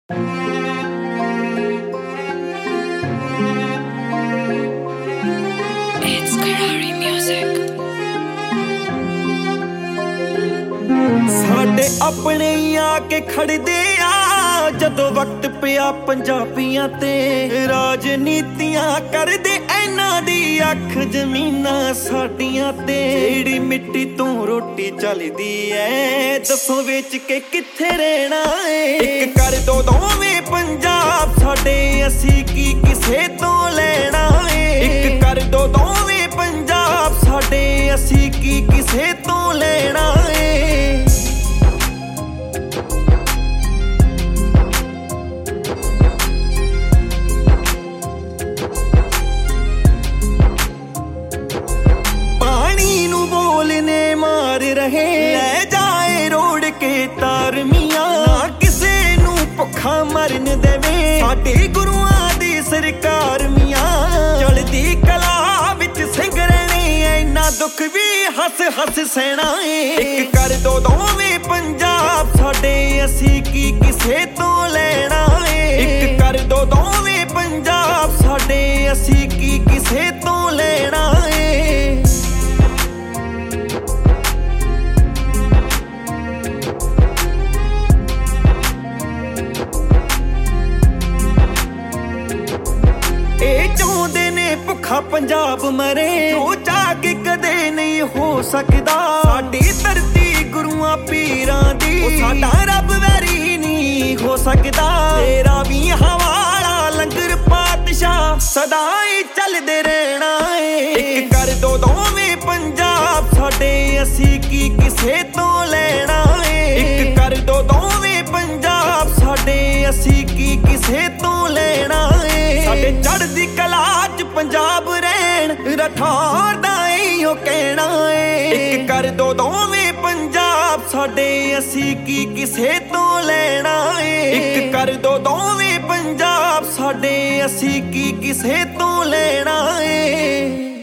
It's Karari Music. ਸਾਡੇ ਆਪਣੇ ਹੀ ਆ ਕੇ ਖੜਦੇ ਆ ਜਦੋਂ ਵਕਤ ਪਿਆ ਪੰਜਾਬੀਆਂ ਤੇ ਰਾਜਨੀਤੀਆਂ ਕਰਦੇ ਇਹਨਾਂ ਦੀ ਅੱਖ ਜ਼ਮੀਨਾਂ ਸਾਡੀਆਂ ਤੇ ਜਿਹੜੀ ਮਿੱਟੀ ਤੋਂ ਰੋਟੀ ਚੱਲਦੀ ਐ ਦੱਸੋ ਵੇਚ ਕੇ ਕਿੱਥੇ ਰਹਿਣਾ ਏ ਇੱਕ ਕਰ ਦੋ ਦੋਵੇਂ ਪੰਜਾਬ ਸਾਡੇ ਅਸੀਂ ਕੀ ਕਿਸੇ ਤੋਂ ਲੈਣਾ ਏ ਇੱਕ ਕਰ ਦੋ ਦੋਵੇਂ ਪੰਜਾਬ ਸਾਡੇ ਅਸੀਂ ਕੀ ਕਿਸੇ ਤੋਂ ਲੈਣਾ ਏ ਰਹੇ ਲੈ ਜਾਏ ਰੋੜ ਕੇ ਤਾਰਮੀਆਂ ਨਾ ਕਿਸੇ ਨੂੰ ਭੁੱਖਾ ਮਰਨ ਦੇਵੇ ਸਾਡੇ ਗੁਰੂਆਂ ਦੀ ਸਰਕਾਰ ਮੀਆਂ ਚੜ੍ਹਦੀ ਕਲਾ ਵਿੱਚ ਸਿੰਗਰਨੇ ਇੰਨਾ ਦੁੱਖ ਵੀ ਹੱਸ ਹੱਸ ਸਹਿਣਾ ਏ ਇੱਕ ਕਰ ਦੋ ਦੋਵੇਂ ਪੰਜਾਬ ਸਾਡੇ ਅਸੀਂ ਕੀ ਕਿਸੇ ਤੋਂ ਲੈਣਾ ਏ ਇੱਕ ਕਰ ਦੋ ਦੋਵੇਂ ਪੰਜਾਬ ਸਾਡੇ ਅਸੀਂ ਕੀ ਕਿਸੇ ਤੋਂ ਲੈਣਾ ਏ ਚਾਹੁੰਦੇ ਨੇ ਭੁੱਖਾ ਪੰਜਾਬ ਮਰੇ ਜੋ ਚਾਹ ਕੇ ਕਦੇ ਨਹੀਂ ਹੋ ਸਕਦਾ ਸਾਡੀ ਧਰਤੀ ਗੁਰੂਆਂ ਪੀਰਾਂ ਦੀ ਉਹ ਸਾਡਾ ਰੱਬ ਵੈਰੀ ਨਹੀਂ ਹੋ ਸਕਦਾ ਤੇਰਾ ਵੀ ਹਵਾਲਾ ਲੰਗਰ ਪਾਤਸ਼ਾਹ ਸਦਾ ਹੀ ਚੱਲਦੇ ਰਹਿਣਾ ਏ ਇੱਕ ਕਰ ਦੋ ਦੋਵੇਂ ਪੰਜਾਬ ਸਾਡੇ ਅਸੀਂ ਕੀ ਕਿਸੇ ਤੋਂ ਲੈਣਾ ਏ ਇੱਕ ਕਰ ਦੋ ਦੋਵੇਂ ਪੰਜਾਬ ਸਾਡੇ ਅਸੀਂ ਕੀ ਕਿਸੇ ਤੋਂ ਲੈਣਾ ਏ ਸਾਡੇ ਚੜ੍ਹਦੀ ਕਲਾ ਚ ਪੰਜਾਬ ਰਹਿਣ ਰਠੌਰ ਦਾ ਇਹੋ ਕਹਿਣਾ ਏ ਇੱਕ ਕਰ ਦੋ ਦੋਵੇਂ ਪੰਜਾਬ ਸਾਡੇ ਅਸੀਂ ਕੀ ਕਿਸੇ ਤੋਂ ਲੈਣਾ ਏ ਇੱਕ ਕਰ ਦੋ ਦੋਵੇਂ ਪੰਜਾਬ ਸਾਡੇ ਅਸੀਂ ਕੀ ਕਿਸੇ ਤੋਂ ਲੈਣਾ ਏ